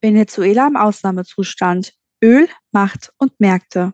Venezuela im Ausnahmezustand. Öl, Macht und Märkte.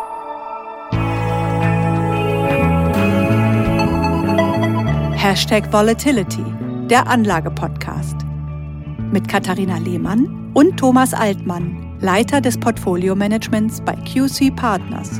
#Volatility, der Anlage-Podcast. Mit Katharina Lehmann und Thomas Altmann, Leiter des Portfolio-Managements bei QC Partners.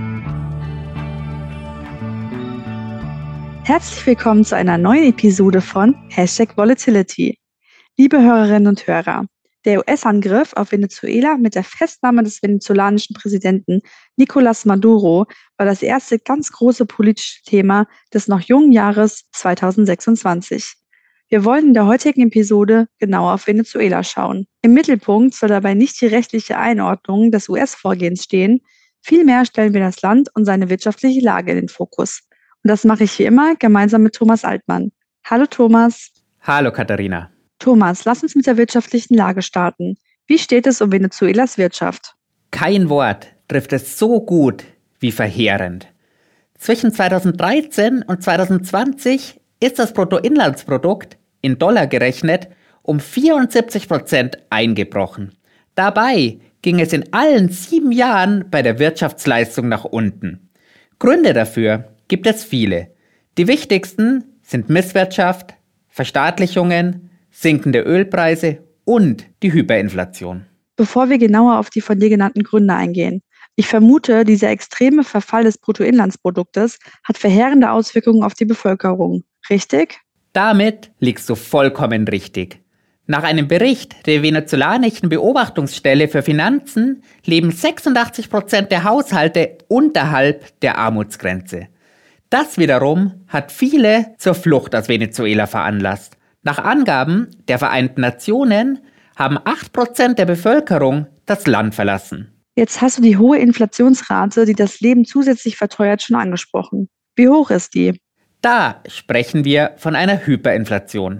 Herzlich willkommen zu einer neuen Episode von #Volatility. Liebe Hörerinnen und Hörer, der US-Angriff auf Venezuela mit der Festnahme des venezolanischen Präsidenten Nicolás Maduro war das erste ganz große politische Thema des noch jungen Jahres 2026. Wir wollen in der heutigen Episode genauer auf Venezuela schauen. Im Mittelpunkt soll dabei nicht die rechtliche Einordnung des US-Vorgehens stehen, vielmehr stellen wir das Land und seine wirtschaftliche Lage in den Fokus. Und das mache ich wie immer gemeinsam mit Thomas Altmann. Hallo Thomas. Hallo Katharina. Thomas, lass uns mit der wirtschaftlichen Lage starten. Wie steht es um Venezuelas Wirtschaft? Kein Wort trifft es so gut wie verheerend. Zwischen 2013 und 2020 ist das Bruttoinlandsprodukt in Dollar gerechnet um 74% eingebrochen. Dabei ging es in allen 7 Jahren bei der Wirtschaftsleistung nach unten. Gründe dafür gibt es viele. Die wichtigsten sind Misswirtschaft, Verstaatlichungen, sinkende Ölpreise und die Hyperinflation. Bevor wir genauer auf die von dir genannten Gründe eingehen, ich vermute, dieser extreme Verfall des Bruttoinlandsproduktes hat verheerende Auswirkungen auf die Bevölkerung. Richtig? Damit liegst du vollkommen richtig. Nach einem Bericht der venezolanischen Beobachtungsstelle für Finanzen leben 86% der Haushalte unterhalb der Armutsgrenze. Das wiederum hat viele zur Flucht aus Venezuela veranlasst. Nach Angaben der Vereinten Nationen haben 8% der Bevölkerung das Land verlassen. Jetzt hast du die hohe Inflationsrate, die das Leben zusätzlich verteuert, schon angesprochen. Wie hoch ist die? Da sprechen wir von einer Hyperinflation.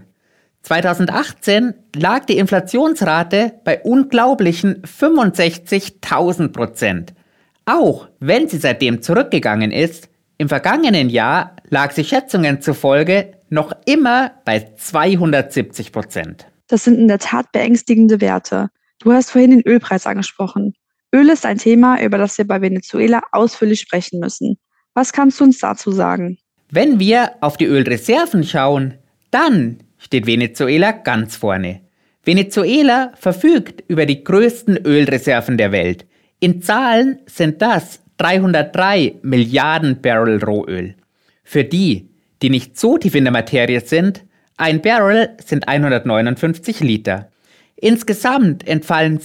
2018 lag die Inflationsrate bei unglaublichen 65.000%. Auch wenn sie seitdem zurückgegangen ist, im vergangenen Jahr lag sie Schätzungen zufolge noch immer bei 270%. Das sind in der Tat beängstigende Werte. Du hast vorhin den Ölpreis angesprochen. Öl ist ein Thema, über das wir bei Venezuela ausführlich sprechen müssen. Was kannst du uns dazu sagen? Wenn wir auf die Ölreserven schauen, dann steht Venezuela ganz vorne. Venezuela verfügt über die größten Ölreserven der Welt. In Zahlen sind das 303 Milliarden Barrel Rohöl. Für die nicht so tief in der Materie sind, ein Barrel sind 159 Liter. Insgesamt entfallen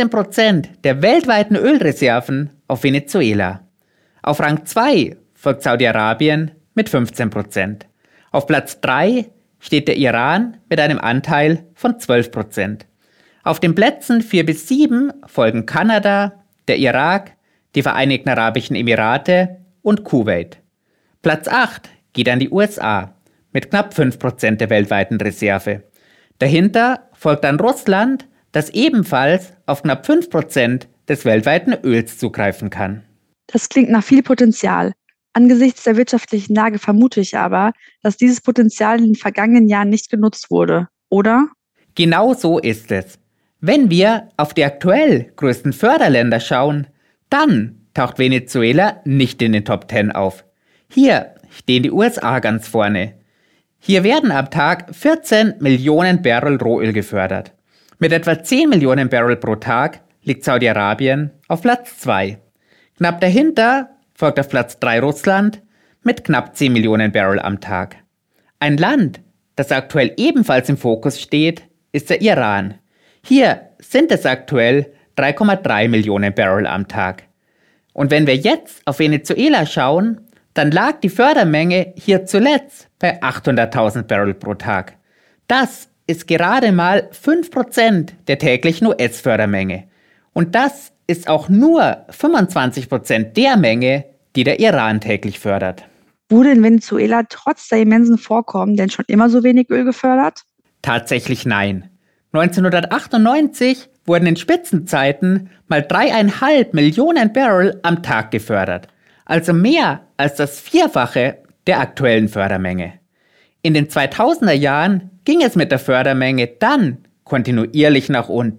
17% der weltweiten Ölreserven auf Venezuela. Auf Rang 2 folgt Saudi-Arabien mit 15%. Auf Platz 3 steht der Iran mit einem Anteil von 12%. Auf den Plätzen 4 bis 7 folgen Kanada, der Irak, die Vereinigten Arabischen Emirate und Kuwait. Platz 8 geht an die USA mit knapp 5% der weltweiten Reserve. Dahinter folgt dann Russland, das ebenfalls auf knapp 5% des weltweiten Öls zugreifen kann. Das klingt nach viel Potenzial. Angesichts der wirtschaftlichen Lage vermute ich aber, dass dieses Potenzial in den vergangenen Jahren nicht genutzt wurde, oder? Genau so ist es. Wenn wir auf die aktuell größten Förderländer schauen, dann taucht Venezuela nicht in den Top 10 auf. Hier stehen die USA ganz vorne. Hier werden am Tag 14 Millionen Barrel Rohöl gefördert. Mit etwa 10 Millionen Barrel pro Tag liegt Saudi-Arabien auf Platz 2. Knapp dahinter folgt auf Platz 3 Russland mit knapp 10 Millionen Barrel am Tag. Ein Land, das aktuell ebenfalls im Fokus steht, ist der Iran. Hier sind es aktuell 3,3 Millionen Barrel am Tag. Und wenn wir jetzt auf Venezuela schauen, dann lag die Fördermenge hier zuletzt bei 800.000 Barrel pro Tag. Das ist gerade mal 5% der täglichen US-Fördermenge. Und das ist auch nur 25% der Menge, die der Iran täglich fördert. Wurde in Venezuela trotz der immensen Vorkommen denn schon immer so wenig Öl gefördert? Tatsächlich nein. 1998 wurden in Spitzenzeiten mal 3,5 Millionen Barrel am Tag gefördert. Also mehr als das Vierfache der aktuellen Fördermenge. In den 2000er Jahren ging es mit der Fördermenge dann kontinuierlich nach unten.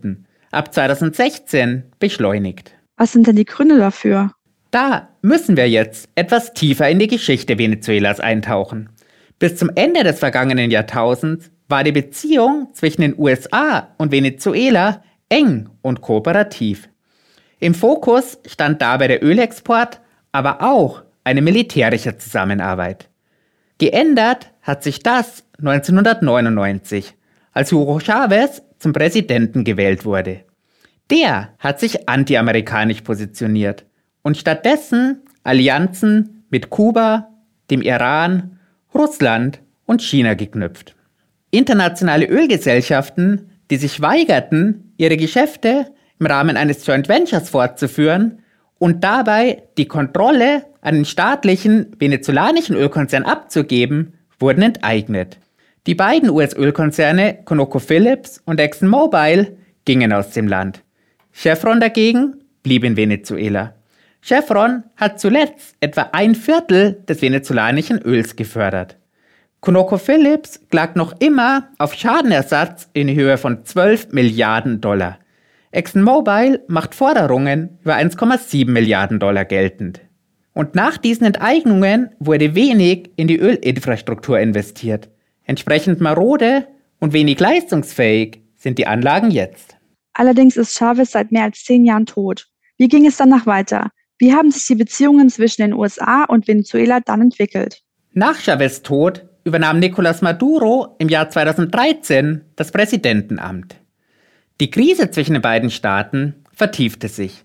ab 2016 beschleunigt. Was sind denn die Gründe dafür? Da müssen wir jetzt etwas tiefer in die Geschichte Venezuelas eintauchen. Bis zum Ende des vergangenen Jahrtausends war die Beziehung zwischen den USA und Venezuela eng und kooperativ. Im Fokus stand dabei der Ölexport, aber auch eine militärische Zusammenarbeit. Geändert hat sich das 1999, als Hugo Chávez zum Präsidenten gewählt wurde. Der hat sich anti-amerikanisch positioniert und stattdessen Allianzen mit Kuba, dem Iran, Russland und China geknüpft. Internationale Ölgesellschaften, die sich weigerten, ihre Geschäfte im Rahmen eines Joint Ventures fortzuführen und dabei die Kontrolle an den staatlichen venezolanischen Ölkonzern abzugeben, wurden enteignet. Die beiden US-Ölkonzerne ConocoPhillips und ExxonMobil gingen aus dem Land. Chevron dagegen blieb in Venezuela. Chevron hat zuletzt etwa 1/4 des venezolanischen Öls gefördert. ConocoPhillips klagt noch immer auf Schadenersatz in Höhe von $12 Milliarden. ExxonMobil macht Forderungen über $1,7 Milliarden geltend. Und nach diesen Enteignungen wurde wenig in die Ölinfrastruktur investiert. Entsprechend marode und wenig leistungsfähig sind die Anlagen jetzt. Allerdings ist Chávez seit mehr als 10 Jahren tot. Wie ging es danach weiter? Wie haben sich die Beziehungen zwischen den USA und Venezuela dann entwickelt? Nach Chávez' Tod übernahm Nicolás Maduro im Jahr 2013 das Präsidentenamt. Die Krise zwischen den beiden Staaten vertiefte sich.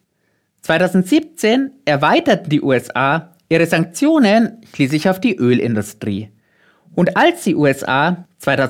2017 erweiterten die USA ihre Sanktionen schließlich auf die Ölindustrie. Und als die USA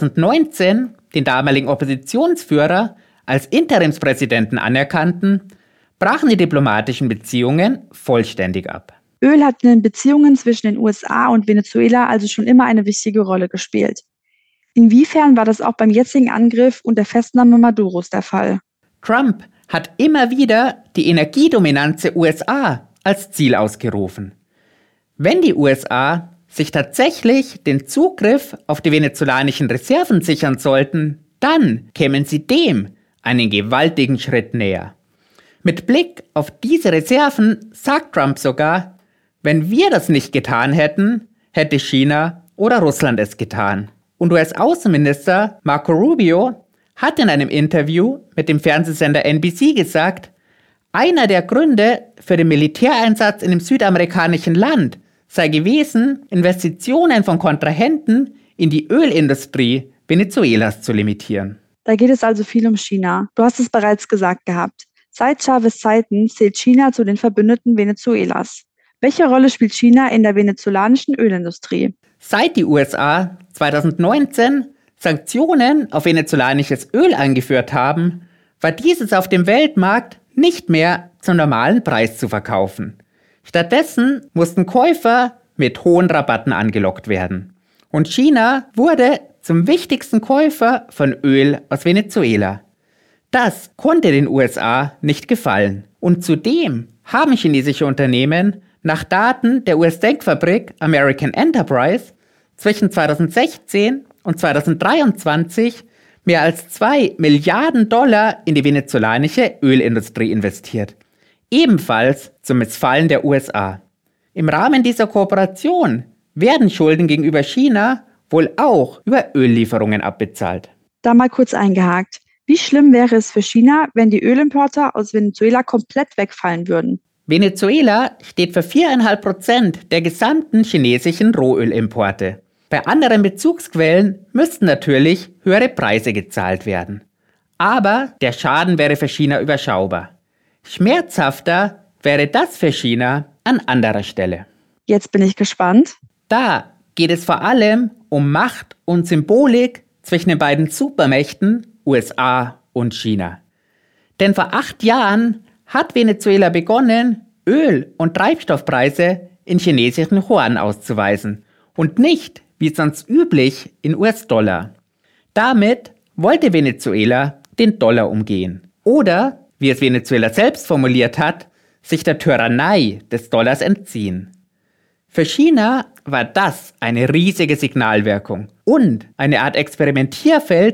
2019 den damaligen Oppositionsführer als Interimspräsidenten anerkannten, brachen die diplomatischen Beziehungen vollständig ab. Öl hat in den Beziehungen zwischen den USA und Venezuela also schon immer eine wichtige Rolle gespielt. Inwiefern war das auch beim jetzigen Angriff und der Festnahme Maduros der Fall? Trump hat immer wieder die Energiedominanz der USA als Ziel ausgerufen. Wenn die USA sich tatsächlich den Zugriff auf die venezolanischen Reserven sichern sollten, dann kämen sie dem einen gewaltigen Schritt näher. Mit Blick auf diese Reserven sagt Trump sogar, wenn wir das nicht getan hätten, hätte China oder Russland es getan. Und US-Außenminister Marco Rubio hat in einem Interview mit dem Fernsehsender NBC gesagt, einer der Gründe für den Militäreinsatz in dem südamerikanischen Land sei gewesen, Investitionen von Kontrahenten in die Ölindustrie Venezuelas zu limitieren. Da geht es also viel um China. Du hast es bereits gesagt gehabt. Seit Chávez' Zeiten zählt China zu den Verbündeten Venezuelas. Welche Rolle spielt China in der venezolanischen Ölindustrie? Seit die USA 2019 Sanktionen auf venezolanisches Öl eingeführt haben, war dieses auf dem Weltmarkt nicht mehr zum normalen Preis zu verkaufen. Stattdessen mussten Käufer mit hohen Rabatten angelockt werden. Und China wurde zum wichtigsten Käufer von Öl aus Venezuela. Das konnte den USA nicht gefallen. Und zudem haben chinesische Unternehmen nach Daten der US-Denkfabrik American Enterprise zwischen 2016 und 2023 mehr als $2 Milliarden in die venezolanische Ölindustrie investiert. Ebenfalls zum Missfallen der USA. Im Rahmen dieser Kooperation werden Schulden gegenüber China wohl auch über Öllieferungen abbezahlt. Da mal kurz eingehakt. Wie schlimm wäre es für China, wenn die Ölimporte aus Venezuela komplett wegfallen würden? Venezuela steht für 4,5% der gesamten chinesischen Rohölimporte. Bei anderen Bezugsquellen müssten natürlich höhere Preise gezahlt werden. Aber der Schaden wäre für China überschaubar. Schmerzhafter wäre das für China an anderer Stelle. Jetzt bin ich gespannt. Da geht es vor allem um Macht und Symbolik zwischen den beiden Supermächten USA und China. Denn vor 8 Jahren hat Venezuela begonnen, Öl- und Treibstoffpreise in chinesischen Yuan auszuweisen und nicht, wie sonst üblich, in US-Dollar. Damit wollte Venezuela den Dollar umgehen. Oder, wie es Venezuela selbst formuliert hat, sich der Tyrannei des Dollars entziehen. Für China war das eine riesige Signalwirkung und eine Art Experimentierfeld,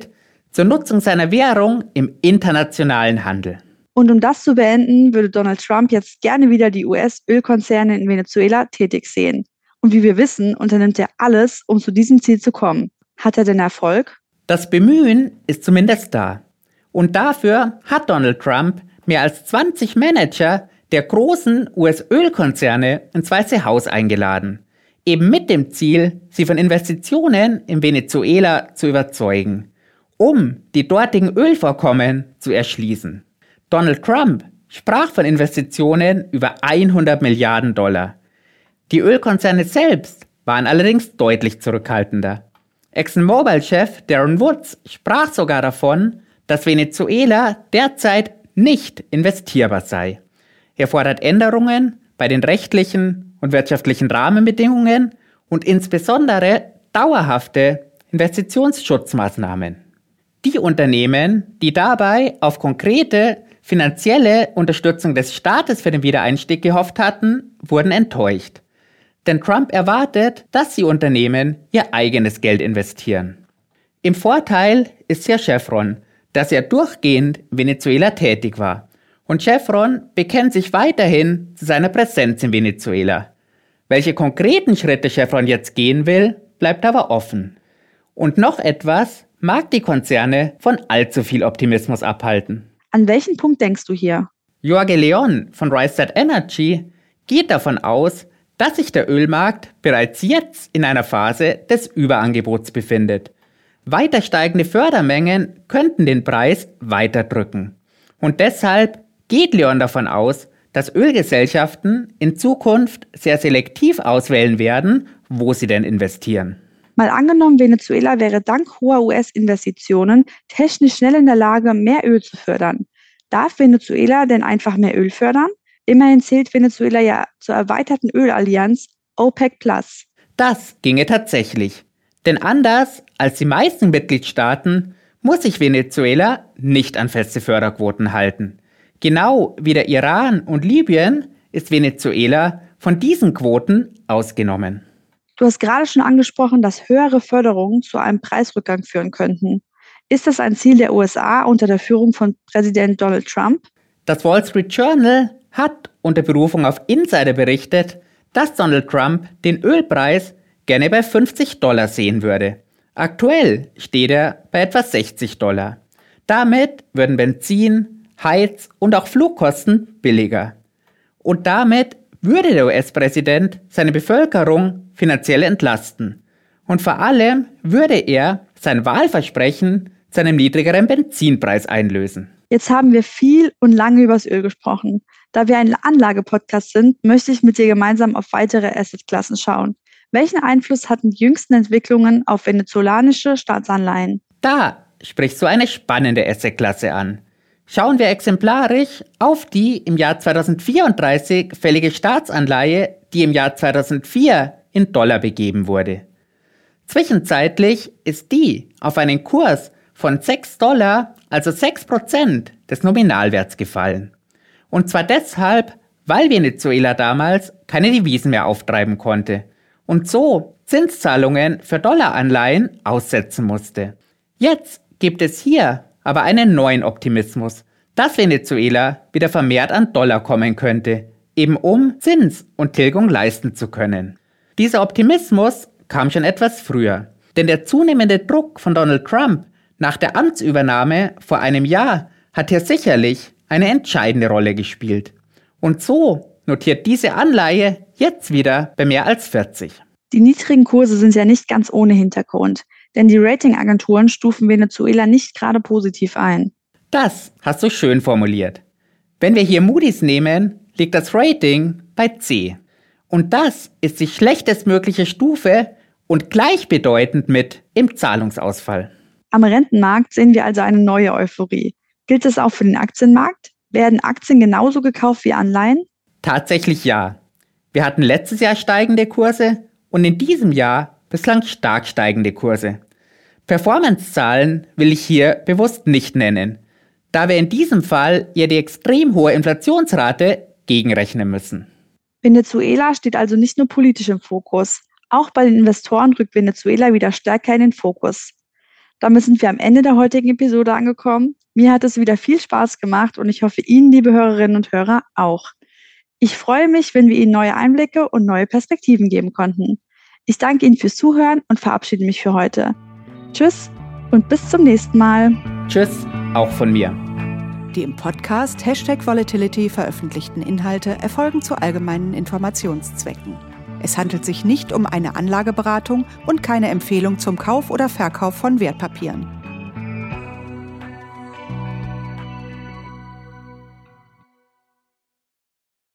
zur Nutzung seiner Währung im internationalen Handel. Und um das zu beenden, würde Donald Trump jetzt gerne wieder die US-Ölkonzerne in Venezuela tätig sehen. Und wie wir wissen, unternimmt er alles, um zu diesem Ziel zu kommen. Hat er denn Erfolg? Das Bemühen ist zumindest da. Und dafür hat Donald Trump mehr als 20 Manager der großen US-Ölkonzerne ins Weiße Haus eingeladen. Eben mit dem Ziel, sie von Investitionen in Venezuela zu überzeugen, um die dortigen Ölvorkommen zu erschließen. Donald Trump sprach von Investitionen über 100 Milliarden $. Die Ölkonzerne selbst waren allerdings deutlich zurückhaltender. ExxonMobil-Chef Darren Woods sprach sogar davon, dass Venezuela derzeit nicht investierbar sei. Er fordert Änderungen bei den rechtlichen und wirtschaftlichen Rahmenbedingungen und insbesondere dauerhafte Investitionsschutzmaßnahmen. Die Unternehmen, die dabei auf konkrete finanzielle Unterstützung des Staates für den Wiedereinstieg gehofft hatten, wurden enttäuscht. Denn Trump erwartet, dass die Unternehmen ihr eigenes Geld investieren. Im Vorteil ist hier Chevron, dass er durchgehend in Venezuela tätig war. Und Chevron bekennt sich weiterhin zu seiner Präsenz in Venezuela. Welche konkreten Schritte Chevron jetzt gehen will, bleibt aber offen. Und noch etwas mag die Konzerne von allzu viel Optimismus abhalten. An welchen Punkt denkst du hier? Jorge Leon von Rystad Energy geht davon aus, dass sich der Ölmarkt bereits jetzt in einer Phase des Überangebots befindet. Weiter steigende Fördermengen könnten den Preis weiter drücken. Und deshalb geht Leon davon aus, dass Ölgesellschaften in Zukunft sehr selektiv auswählen werden, wo sie denn investieren. Mal angenommen, Venezuela wäre dank hoher US-Investitionen technisch schnell in der Lage, mehr Öl zu fördern. Darf Venezuela denn einfach mehr Öl fördern? Immerhin zählt Venezuela ja zur erweiterten Ölallianz OPEC+. Das ginge tatsächlich. Denn anders als die meisten Mitgliedstaaten muss sich Venezuela nicht an feste Förderquoten halten. Genau wie der Iran und Libyen ist Venezuela von diesen Quoten ausgenommen. Du hast gerade schon angesprochen, dass höhere Förderungen zu einem Preisrückgang führen könnten. Ist das ein Ziel der USA unter der Führung von Präsident Donald Trump? Das Wall Street Journal hat unter Berufung auf Insider berichtet, dass Donald Trump den Ölpreis gerne bei $50 sehen würde. Aktuell steht er bei etwa $60. Damit würden Benzin, Heiz- und auch Flugkosten billiger. Und damit würde der US-Präsident seine Bevölkerung finanziell entlasten. Und vor allem würde er sein Wahlversprechen zu einem niedrigeren Benzinpreis einlösen. Jetzt haben wir viel und lange über das Öl gesprochen. Da wir ein Anlagepodcast sind, möchte ich mit dir gemeinsam auf weitere Assetklassen schauen. Welchen Einfluss hatten die jüngsten Entwicklungen auf venezolanische Staatsanleihen? Da sprichst du eine spannende Assetklasse an. Schauen wir exemplarisch auf die im Jahr 2034 fällige Staatsanleihe, die im Jahr 2004 in Dollar begeben wurde. Zwischenzeitlich ist die auf einen Kurs von $6, also 6% des Nominalwerts gefallen. Und zwar deshalb, weil Venezuela damals keine Devisen mehr auftreiben konnte und so Zinszahlungen für Dollaranleihen aussetzen musste. Jetzt gibt es hier aber einen neuen Optimismus, dass Venezuela wieder vermehrt an Dollar kommen könnte, eben um Zins und Tilgung leisten zu können. Dieser Optimismus kam schon etwas früher, denn der zunehmende Druck von Donald Trump nach der Amtsübernahme vor einem Jahr hat hier sicherlich eine entscheidende Rolle gespielt. Und so notiert diese Anleihe jetzt wieder bei mehr als 40. Die niedrigen Kurse sind ja nicht ganz ohne Hintergrund, denn die Ratingagenturen stufen Venezuela nicht gerade positiv ein. Das hast du schön formuliert. Wenn wir hier Moody's nehmen, liegt das Rating bei C. Und das ist die schlechtestmögliche Stufe und gleichbedeutend mit im Zahlungsausfall. Am Rentenmarkt sehen wir also eine neue Euphorie. Gilt das auch für den Aktienmarkt? Werden Aktien genauso gekauft wie Anleihen? Tatsächlich ja. Wir hatten letztes Jahr steigende Kurse und in diesem Jahr bislang stark steigende Kurse. Performance-Zahlen will ich hier bewusst nicht nennen, da wir in diesem Fall eher die extrem hohe Inflationsrate gegenrechnen müssen. Venezuela steht also nicht nur politisch im Fokus. Auch bei den Investoren rückt Venezuela wieder stärker in den Fokus. Damit sind wir am Ende der heutigen Episode angekommen. Mir hat es wieder viel Spaß gemacht und ich hoffe Ihnen, liebe Hörerinnen und Hörer, auch. Ich freue mich, wenn wir Ihnen neue Einblicke und neue Perspektiven geben konnten. Ich danke Ihnen fürs Zuhören und verabschiede mich für heute. Tschüss und bis zum nächsten Mal. Tschüss, auch von mir. Die im Podcast #Volatility veröffentlichten Inhalte erfolgen zu allgemeinen Informationszwecken. Es handelt sich nicht um eine Anlageberatung und keine Empfehlung zum Kauf oder Verkauf von Wertpapieren.